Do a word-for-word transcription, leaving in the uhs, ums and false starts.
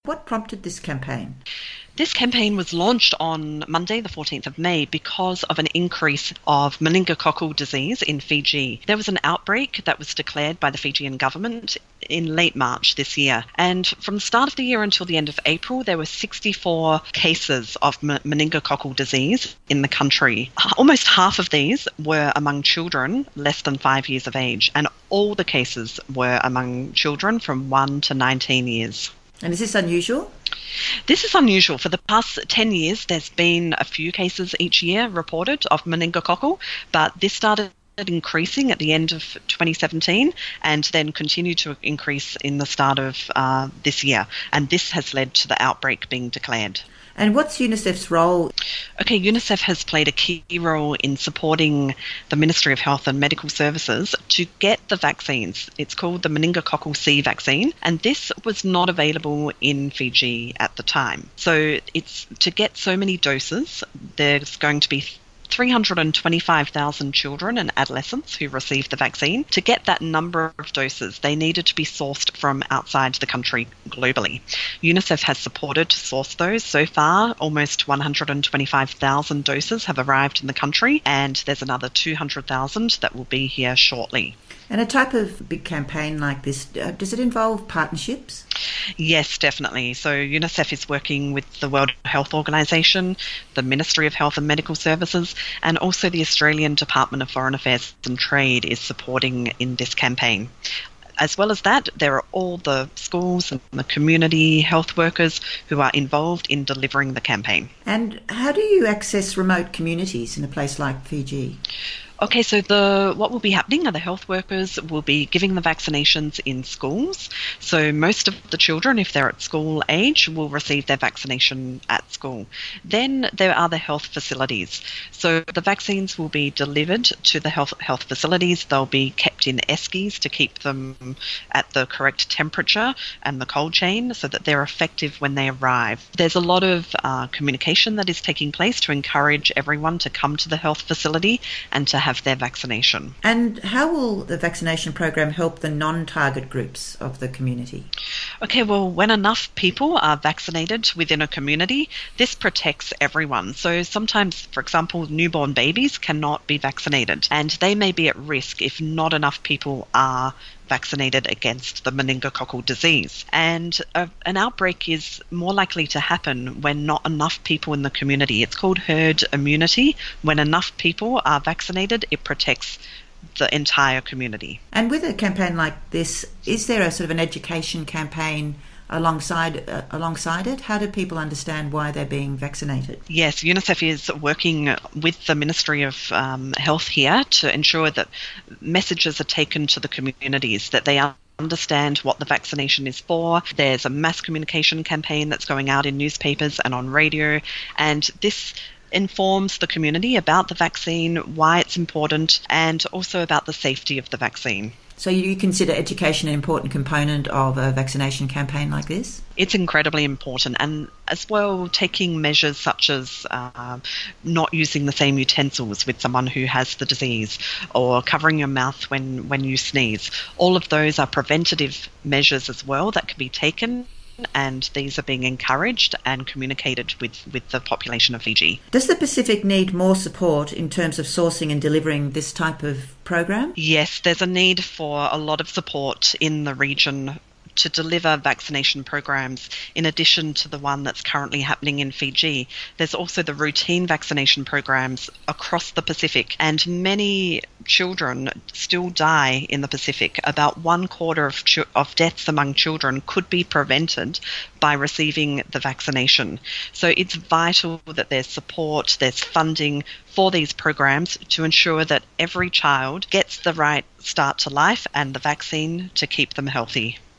What prompted this campaign? This campaign was launched on Monday, the fourteenth of May, because of an increase of meningococcal disease in Fiji. There was an outbreak that was declared by the Fijian government in late March this year. And from the start of the year until the end of April, there were sixty-four cases of meningococcal disease in the country. Almost half of these were among children less than five years of age, and all the cases were among children from one to nineteen years. And is this unusual? This is unusual. For the past ten years, there's been a few cases each year reported of meningococcal, but this started increasing at the end of twenty seventeen and then continued to increase in the start of uh, this year. And this has led to the outbreak being declared. And what's UNICEF's role? Okay, UNICEF has played a key role in supporting the Ministry of Health and Medical Services to get the vaccines. It's called the meningococcal C vaccine, and this was not available in Fiji at the time. So it's to get so many doses, there's going to be three hundred twenty-five thousand children and adolescents who received the vaccine. To get that number of doses, they needed to be sourced from outside the country globally. UNICEF has supported to source those. So far, almost one hundred twenty-five thousand doses have arrived in the country, and there's another two hundred thousand that will be here shortly. And a type of big campaign like this, uh, does it involve partnerships? Yes, definitely. So UNICEF is working with the World Health Organization, the Ministry of Health and Medical Services, and also the Australian Department of Foreign Affairs and Trade is supporting in this campaign. As well as that, there are all the schools and the community health workers who are involved in delivering the campaign. And how do you access remote communities in a place like Fiji? Okay, so the what will be happening are the health workers will be giving the vaccinations in schools. So most of the children, if they're at school age, will receive their vaccination at school. Then there are the health facilities. So the vaccines will be delivered to the health health facilities. They'll be kept in eskies to keep them at the correct temperature and the cold chain so that they're effective when they arrive. There's a lot of uh, communication that is taking place to encourage everyone to come to the health facility and to have their vaccination. And how will the vaccination program help the non-target groups of the community? Okay, well, when enough people are vaccinated within a community, this protects everyone. So sometimes, for example, newborn babies cannot be vaccinated, and they may be at risk if not enough people are vaccinated against the meningococcal disease. And uh, an outbreak is more likely to happen when not enough people in the community. It's called herd immunity. When enough people are vaccinated, it protects the entire community. And with a campaign like this, is there a sort of an education campaign alongside uh, alongside it? How do people understand why they're being vaccinated? Yes, UNICEF is working with the Ministry of um, Health here to ensure that messages are taken to the communities, that they are understand what the vaccination is for. There's a mass communication campaign that's going out in newspapers and on radio, and this informs the community about the vaccine, why it's important, and also about the safety of the vaccine. So you consider education an important component of a vaccination campaign like this? It's incredibly important, and as well taking measures such as uh, not using the same utensils with someone who has the disease, or covering your mouth when, when you sneeze. All of those are preventative measures as well that can be taken, and these are being encouraged and communicated with, with the population of Fiji. Does the Pacific need more support in terms of sourcing and delivering this type of program? Yes, there's a need for a lot of support in the region to deliver vaccination programs in addition to the one that's currently happening in Fiji. There's also the routine vaccination programs across the Pacific, and many children still die in the Pacific. About one quarter of, ch- of deaths among children could be prevented by receiving the vaccination. So it's vital that there's support, there's funding for these programs to ensure that every child gets the right start to life and the vaccine to keep them healthy.